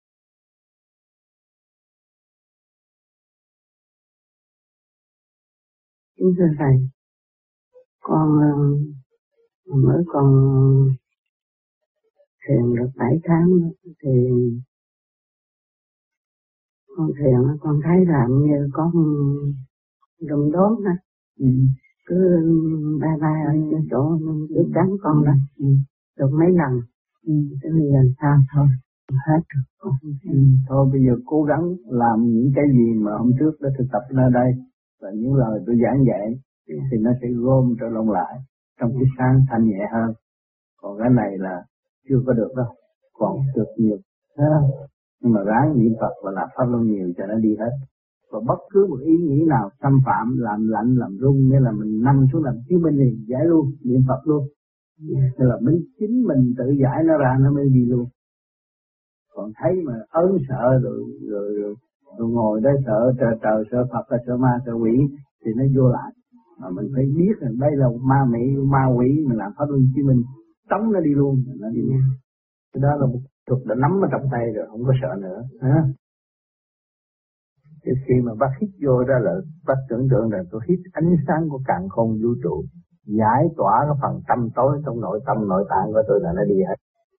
S5: Kính thưa Thầy, con mới còn thiền được 7 tháng thì con thiền con thấy làm như có đom đóm ha. Cứ bay bay ở chỗ trước trắng con đó, được mấy lần, tới bây giờ sao thôi, hết rồi.
S2: Thôi bây giờ cố gắng làm những cái gì mà hôm trước đã thực tập nơi đây, và những lời tôi giảng dạy, thì nó sẽ gom trở lộn lại trong cái sáng thanh nhẹ hơn. Còn cái này là chưa có được đâu, còn được nhiều. Nhưng mà ráng niệm Phật và làm pháp luân nhiều cho nó đi hết. Và bất cứ một ý nghĩ nào xâm phạm, làm lạnh, làm rung, nghĩa là mình nằm xuống làm chứng minh thì giải luôn, niệm Phật luôn. Nên là chính mình tự giải nó ra nó mới đi luôn. Còn thấy mà ớn sợ rồi ngồi đó sợ trời, sợ Phật, sợ ma, sợ quỷ thì nó vô lại. Mà mình phải biết rằng đây là ma quỷ, mình làm pháp luân chứng minh, tống nó đi luôn, nó đi luôn. Cái đó là một thuật đã nắm ở trong tay rồi, không có sợ nữa. Thì khi mà bác hít vô đó là bác tưởng tượng rằng tôi hít ánh sáng của càn khôn vũ trụ, giải tỏa cái phần tâm tối trong nội tâm nội tạng của tôi là nó đi hết.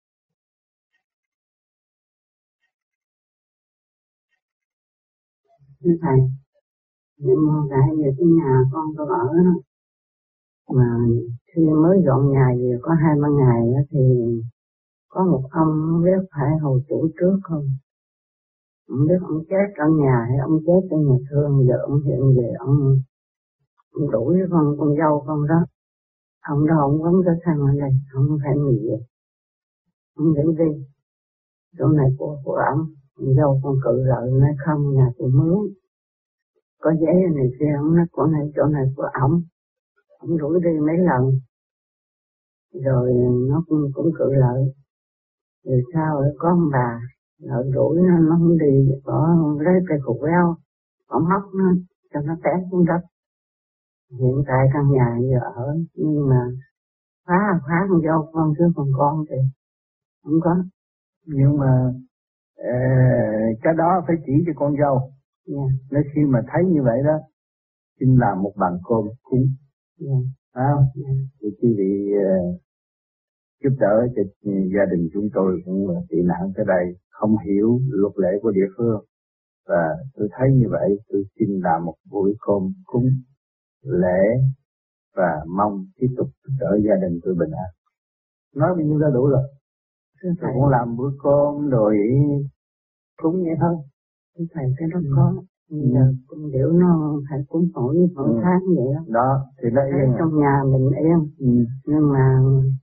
S5: Thưa Thầy, nhưng mà tại vì cái nhà con tôi ở đó, mà khi mới dọn nhà về có 2-3 ngày đó, thì có một ông biết phải hồi chủ trước không? Ông biết ông chết ở nhà hay ông chết ở nhà thương, giờ ông hiện về ông đuổi con dâu con đó. Ông đó ông vẫn có sang ở đây, ông phải nghỉ việc. Ông đi. Chỗ này của ông dâu con cự lợi nói không, nhà tôi mướn. Có giấy này kia, ông nói chỗ này của ông đuổi đi mấy lần. Rồi nó cũng cự lợi. Rồi sao có ông bà lợi đuổi nó không đi, có lấy cây cục rau, có móc nó cho nó té xuống đất. Hiện tại căn nhà giờ ở, nhưng mà phá con dâu con chứ còn con thì không có.
S2: Nhưng mà cái đó phải chỉ cho con dâu. Nếu khi mà thấy như vậy đó, xin làm một bàn cơm cúng. Thì quý vị giúp đỡ cho gia đình chúng tôi cũng tị nạn tới đây, không hiểu luật lệ của địa phương. Và tôi thấy như vậy, tôi xin làm một buổi cơm cúng lễ và mong tiếp tục giúp đỡ gia đình tôi bình an. Nói bao nhiêu đã đủ rồi. Tôi cũng làm bữa cơm rồi cúng vậy thôi.
S5: Thầy cái đó có. Giờ cũng hiểu nó phải cúng mỗi tháng vậy đó.
S2: Đó, thì nó yên.
S5: Trong nhà mình yên. Nhưng mà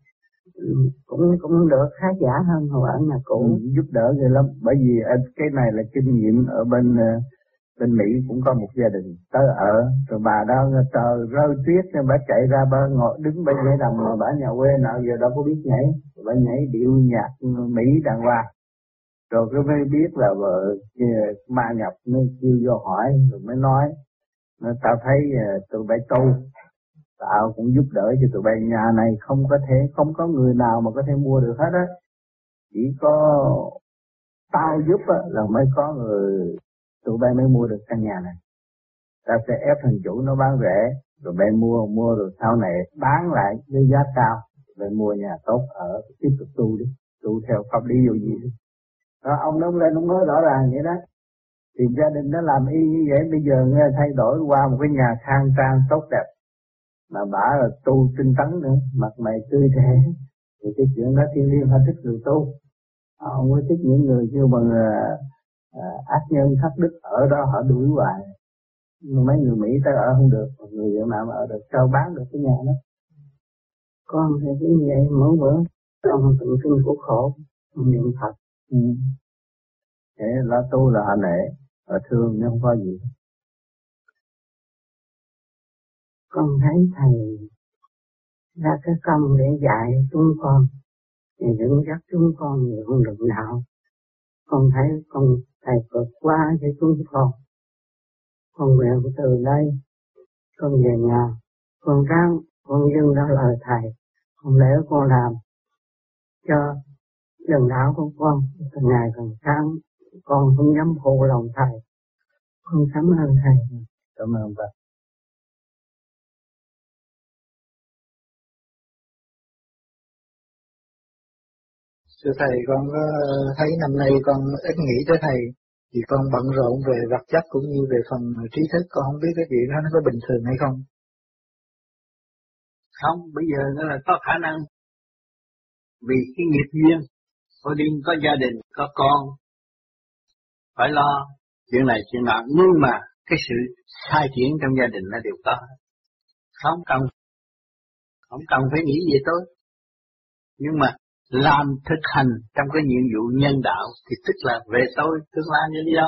S5: cũng được khá giả hơn hồi ở nhà cũ.
S2: Giúp đỡ ghê lắm. Bởi vì cái này là kinh nghiệm ở bên Mỹ cũng có một gia đình tới ở, rồi bà đó trời rơi tuyết nên bà chạy ra bà ngồi đứng bên nhảy đầm, mà bà nhà quê nào giờ đâu có biết nhảy, bà nhảy điệu nhạc Mỹ đàng hoàng, rồi cứ mới biết là vợ ma nhập nên kêu vô hỏi, rồi mới nói tao thấy tụi bay tu, tao cũng giúp đỡ cho tụi bay, nhà này không có người nào mà có thể mua được hết á, chỉ có tao giúp là mới có người, tụi bay mới mua được căn nhà này. Ta sẽ ép thằng chủ nó bán rẻ, rồi bay mua rồi sau này bán lại với giá cao, bay mua nhà tốt ở, tiếp tục tu đi, tu theo pháp lý vô gì đi. Đó, ông nó lên ông nói rõ ràng vậy đó. Thì gia đình nó làm y như vậy, bây giờ nghe thay đổi qua một cái nhà khang trang tốt đẹp, mà bả là tu tinh tấn nữa, mặt mày tươi trẻ, thì cái chuyện đó thiên liêng phải thích người tu. Ông mới thích những người như bằng ác nhân thất đức ở đó họ đuổi hoài. Mấy người Mỹ tới ở không được, người Việt Nam ở được, sao bán được cái nhà đó.
S5: Con thì cứ như vậy mỗi bữa trong tụng kinh của khổ niệm Phật.
S2: Thế là tu là họ nể và thương nhưng không có gì.
S5: Con thấy thầy ra cái công để dạy chúng con, thì dẫn dắt chúng con nhiều con đường đạo. Con thấy thầy vượt qua cho chúng con. Con nguyện từ đây, con về nhà, con ráng, con dâng ra lời thầy, con để con làm cho đường đạo của con càng ngày càng sáng. Con không dám phụ lòng thầy. Con cảm ơn thầy.
S2: Cảm ơn bà.
S6: Thưa thầy, con thấy năm nay con ít nghĩ tới thầy, vì con bận rộn về vật chất cũng như về phần trí thức, con không biết cái chuyện đó nó có bình thường hay không.
S2: Không, bây giờ nó là có khả năng, vì cái nghiệp duyên, có gia đình, có con, phải lo chuyện này chuyện nọ, nhưng mà cái sự sai triển trong gia đình nó đều có, không cần phải nghĩ về tôi, nhưng mà làm thực hành trong cái nhiệm vụ nhân đạo thì tức là về tôi tương lai như đi đâu.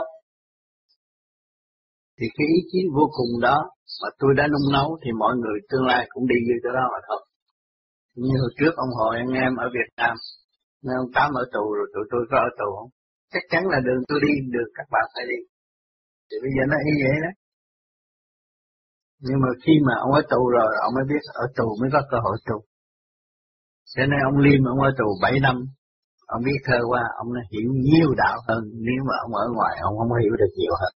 S2: Thì cái ý chí vô cùng đó mà tôi đã nung nấu thì mọi người tương lai cũng đi như chỗ đó mà thôi. Như hồi trước ông Hội anh em ở Việt Nam, nên ông Tám ở tù rồi tụi tôi có ở tù không? Chắc chắn là đường tôi đi, đường các bạn phải đi. Thì bây giờ nó y vậy đó. Nhưng mà khi mà ông ở tù rồi, ông mới biết ở tù mới có cơ hội tu. Cho nên ông Liêm, ông ở tù 7 năm, ông biết thơ qua, ông nó hiểu nhiều đạo hơn, nếu mà ông ở ngoài, ông không hiểu được nhiều hơn.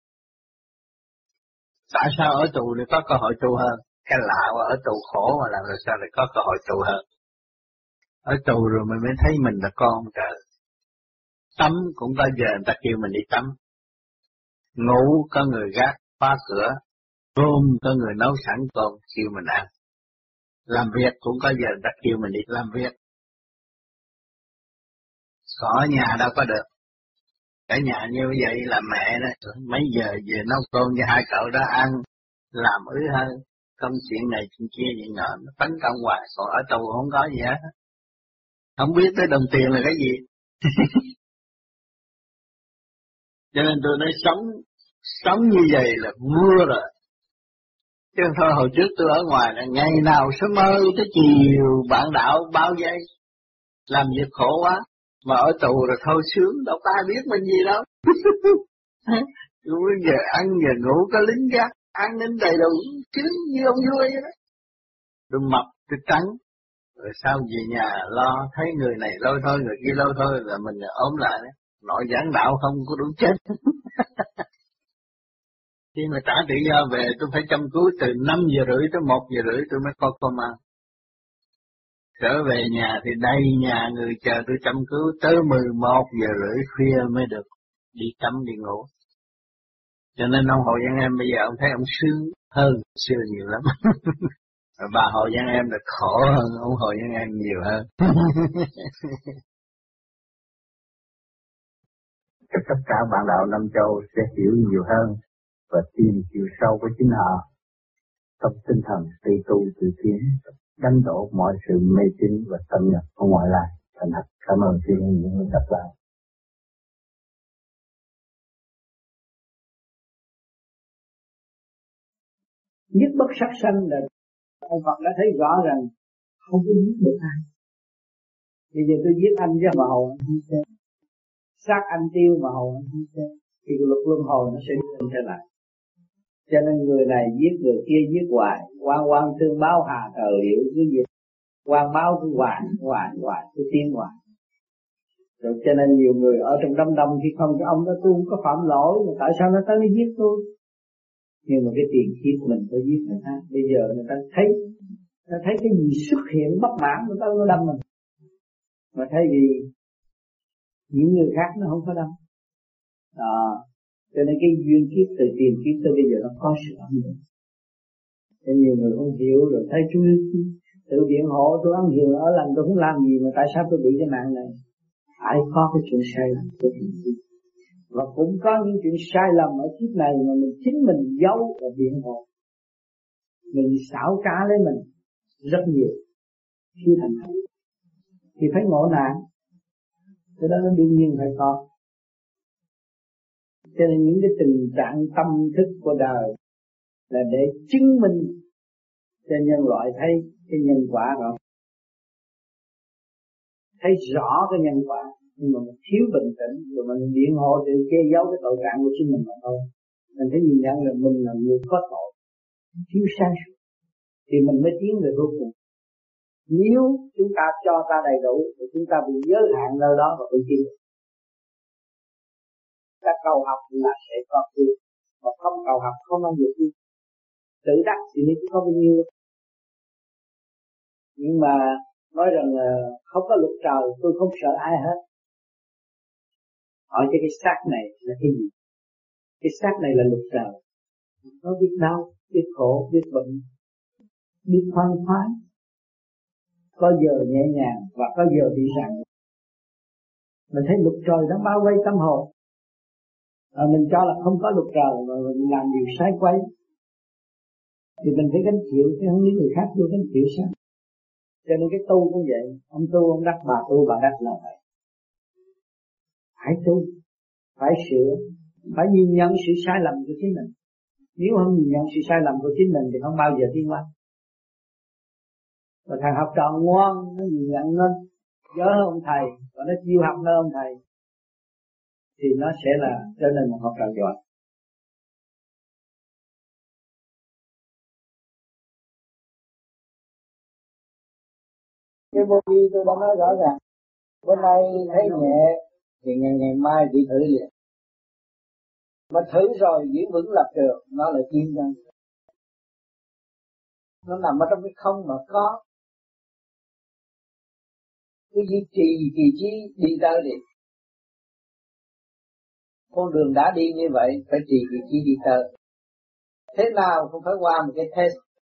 S2: Tại sao ở tù thì có cơ hội tu hơn? Cái lạ qua ở tù khổ mà làm sao lại có cơ hội tu hơn? Ở tù rồi mình mới thấy mình là con trời. Tắm cũng có giờ người ta kêu mình đi tắm. Ngủ có người gác, khóa cửa. Cơm có người nấu sẵn cơm, kêu mình ăn. Làm việc cũng có giờ người ta kêu mình đi làm việc. Có ở nhà đâu có được. Ở nhà như vậy là mẹ đó, mấy giờ về nấu cơm cho hai cậu đó ăn, làm ứ hơn, công chuyện này chuyện kia chuyện nọ, nó tấn công hoài, còn ở tù không có gì hết. Không biết tới đồng tiền là cái gì. Cho nên tôi nói sống như vậy là vua rồi. Chứ thôi hồi trước tôi ở ngoài là ngày nào sớm mơ tới chiều bạn đạo bao giây, làm việc khổ quá. Mà ở tù rồi thôi sướng, đâu có ai biết mình gì đâu. Giờ ăn giờ ngủ có lính gác, an ninh đầy đủ, sướng như ông vua vậy đó. Tôi mập, tôi trắng, rồi sau về nhà lo thấy người này lôi thôi, người kia lôi thôi là mình ốm lại đó. Nội giảng đạo không có đủ chết. Khi mà trả tự do về tôi phải chăm cứu từ 5 giờ rưỡi tới 1 giờ rưỡi tôi mới có cơm ăn. Trở về nhà thì đầy nhà người chờ tôi chăm cứu, tới 11:30 khuya mới được đi tắm đi ngủ. Cho nên ông Hồ Văn Em bây giờ ông thấy ông sướng hơn xưa nhiều lắm. Bà Hồ Văn Em là khổ hơn ông Hồ Văn Em nhiều hơn.
S7: Tất cả bạn đạo Nam Châu sẽ hiểu nhiều hơn và tìm chiều sâu của chính họ trong tinh thần tự tu tự tiến, đánh đổ mọi sự mê tín và tâm nhập của ngoại lai. Thành thật cảm ơn những người đọc lại.
S2: Giết bất sát sanh là ông Phật đã thấy rõ rằng không có giết được ai. Bây giờ tôi giết anh chứ mà hầu anh không chết, sát anh tiêu mà hầu anh không chết, thì luật luân hồi nó sẽ đi trở lại. Cho nên người này giết người kia giết hoài, quan tương báo hà cờ liệu cứ gì, quan báo cứ hoài cứ tiến hoài. Rồi cho nên nhiều người ở trong đám đông khi không cái ông đó tôi không có phạm lỗi mà tại sao nó tới nó giết tôi? Nhưng mà cái tiền kiếp mình phải giết người ta. Bây giờ người ta thấy cái gì xuất hiện bất mãn người ta nó đâm mình. Mà thay vì những người khác nó không có đâm. Cho nên cái duyên kiếp từ tiền kiếp tới bây giờ nó có sự âm lượng. Cho nhiều người không hiểu rồi thấy chú tự biện hộ tôi ăn hiền ở lành tôi không làm gì mà tại sao tôi bị cái nạn này? Ai có cái chuyện sai lầm của tiền kiếp. Và cũng có những chuyện sai lầm ở kiếp này mà chính mình giấu và biện hộ. Mình xảo trá lấy mình rất nhiều khi thành thật. Thì phải ngộ nạn. Cái đó nó đương nhiên phải có. Cho nên những cái tình trạng tâm thức của đời là để chứng minh cho nhân loại thấy cái nhân quả rồi. Thấy rõ cái nhân quả. Nhưng mà mình thiếu bình tĩnh rồi mình biện hộ để che giấu cái tội trạng của chính mình mà thôi. Mình phải nhìn nhận là mình là người có tội, thiếu sáng suốt thì mình mới tiến về vô cùng. Nếu chúng ta cho ta đầy đủ thì chúng ta bị giới hạn nơi đó và tự tiến. Các cầu học là sẽ có tiến, mà không cầu học không bao giờ tiến. Tự đắc thì nó có bao nhiêu. Nhưng mà nói rằng là không có luật trời, tôi không sợ ai hết. Hỏi cho cái xác này là cái gì? Cái xác này là luật trời. Nó biết đau, biết khổ, biết bệnh, biết khoan khoái. Có giờ nhẹ nhàng và có giờ bị ràng. Mình thấy luật trời nó bao vây tâm hồn. Mình cho là không có luật trời mà mình làm điều sai quấy. Thì mình phải gánh chịu, chứ không biết người khác vô gánh chịu sao. Cho nên cái tu cũng vậy. Ông tu, ông đắc, bà đắc là vậy. Phải tu, phải sửa, phải nhìn nhận sự sai lầm của chính mình. Nếu không nhìn nhận sự sai lầm của chính mình thì không bao giờ tiến hóa. Và thằng học trò ngoan, nó nhìn nhận nó nhớ hơn ông thầy, và nó chịu học hơn ông thầy, thì nó sẽ là trở nên một học trò giỏi. Cái vô vi tôi đã nói rõ ràng, bữa nay thấy nhẹ thì ngày mai bị thử liền. Mà thử rồi giữ vững lập trường, nó là chiến tranh. Nó nằm ở trong cái không mà có. Cái gì trì kỳ chi đi tới đi. Con đường đã đi như vậy phải trì kỳ chi đi tới. Thế nào cũng phải qua một cái test.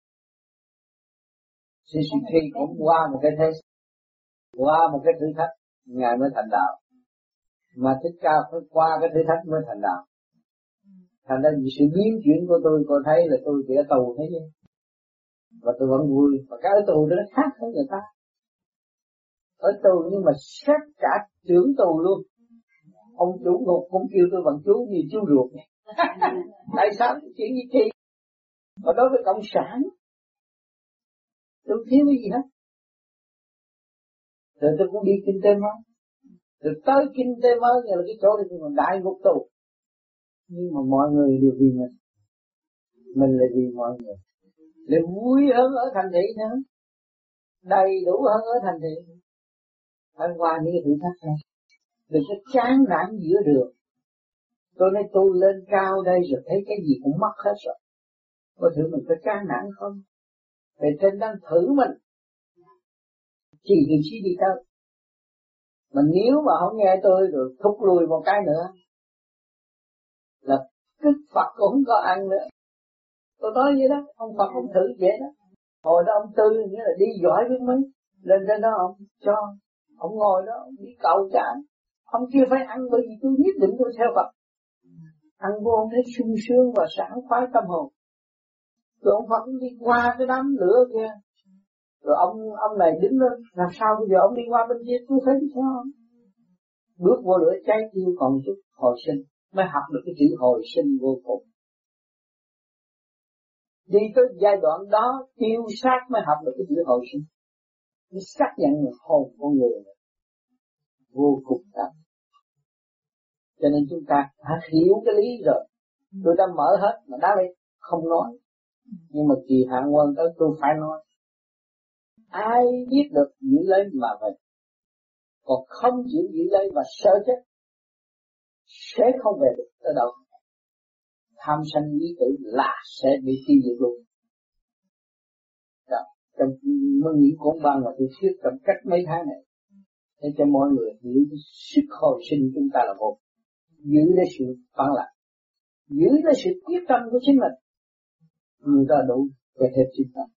S2: CCT cũng qua một cái test. Qua một cái thử thách, Ngài mới thành đạo. Mà Thích Ca phải qua cái thử thách mới thành đạo. Thành ra sự biến chuyển của tôi thấy là tôi chỉ ở tù thế chứ. Và tôi vẫn vui. Và cái ở tù đó nó khác với người ta. Ở tù nhưng mà xét cả trưởng tù luôn. Ông chủ ngục cũng kêu tôi bằng chú như chú ruột. Tại sao chuyện như thế? Và đối với cộng sản tôi thiếu cái gì hết. Rồi tôi cũng đi kinh tế mới. Rồi tới kinh tế mới là cái chỗ này còn đại ngục tù. Nhưng mà mọi người đều vì mình. Mình là vì mọi người. Để vui hơn ở thành thị nữa. Đầy đủ hơn ở thành thị. Phải qua những cái thử thách này. Đừng có chán nản giữa đường. Tôi nói tôi lên cao đây rồi thấy cái gì cũng mất hết rồi. Có thử mình có chán nản không? Thầy trên đang thử mình. chỉ vị trí đi tới. Mà nếu mà không nghe tôi rồi thúc lùi một cái nữa là cái Phật cũng không có ăn nữa. Tôi nói vậy đó, ông Phật không thử vậy đó. Hồi đó ông Tư nghĩa là đi giỏi biết mấy, lên trên đó ông cho, ông ngồi đó, ông đi cầu cho anh. Ông kia phải ăn bởi vì tôi nhất định tôi theo Phật. Ăn vô ông thấy sung sướng và sảng khoái tâm hồn. Rồi ông Phật đi qua cái đám lửa kia. Rồi ông này đứng lên, làm sao bây giờ ông đi qua bên kia, tôi phải đi theo ông. Bước vô lửa cháy tiêu còn chút hồi sinh, mới học được cái chữ hồi sinh vô cùng. Đi tới giai đoạn đó tiêu sát mới học được cái chữ hồi sinh. Mới xác nhận được hồn con người vô cùng đậm. Cho nên chúng ta đã hiểu cái lý rồi. Tôi đã mở hết mà đá đây không nói. Nhưng mà kỳ hạn quan tới tôi phải nói. Ai biết được giữ lấy mà về. Còn không chịu giữ lấy và sợ chết sẽ không về được tới đâu. Tham sân ý tử là sẽ bị tiêu diệt luôn. Đó. Trong những cuốn băng mà tôi thuyết trong cách mấy tháng này, để cho mọi người hiểu sức hồi sinh chúng ta là một. Giữ lấy sự phản lạc, giữ lấy sự quyết tâm của chính mình, người ta đủ về hết chính mình.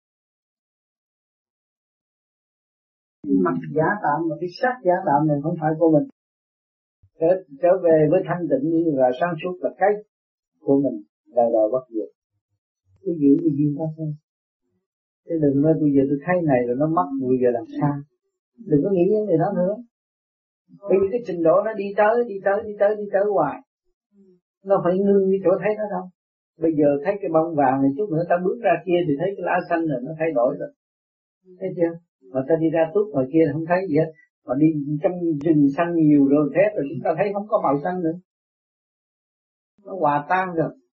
S2: Mặt giả tạm mà cái sắc giả tạm này không phải của mình. Trở về với thanh tịnh và sáng suốt là cái của mình, đời đời bất diệt. Cứ giữ cái duyên đó thôi. Chứ đừng nói bây giờ tôi thấy này rồi nó mất, bây giờ làm sao. Đừng có nghĩ những người đó nữa. Bởi vì cái trình độ nó đi tới hoài. Nó phải ngưng cái chỗ thấy nó đâu. Bây giờ thấy cái bông vàng này chút nữa ta bước ra kia thì thấy cái lá xanh rồi nó thay đổi rồi. Thấy chưa? Mà ta đi ra tuốt ngoài kia không thấy gì hết. Mà đi trong rừng xanh nhiều rồi thế rồi chúng ta thấy không có màu xanh nữa. Nó hòa tan rồi.